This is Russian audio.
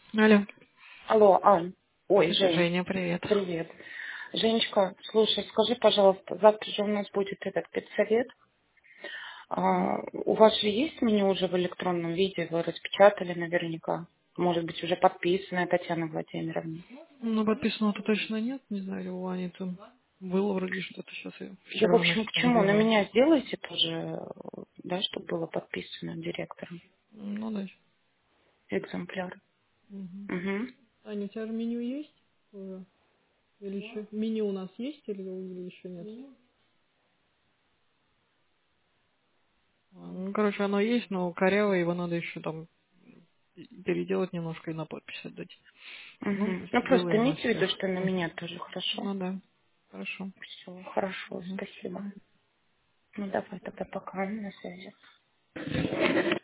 Алло. Алло, Ань. Ой, Это Жень. Женя, привет. Привет. Женечка, слушай, скажи, пожалуйста, завтра же у нас будет этот педсовет. У вас же есть меню уже в электронном виде? Вы распечатали наверняка. Может быть, уже подписанное Татьяна Владимировна. Ну, подписано-то точно нет, не знаю, ли у Ани там было вроде что-то сейчас, я Я, в вчера общем, ночью к чему? На забирала. меня сделайте тоже, да, чтобы было подписано директором Ну, да. экземпляр. Угу. Угу. Аня, у тебя же меню есть уже? Или еще? Меню у нас есть или еще нет? Ну, короче, оно есть, но корявое, его надо еще там переделать немножко и на подпись отдать. Ну, Угу. Ну, просто сделаем на имейте в виду, всех. что на Мгм. меня тоже хорошо. Ну да, хорошо. Все, хорошо, Мгм. спасибо. Ну, давай тогда пока на связи.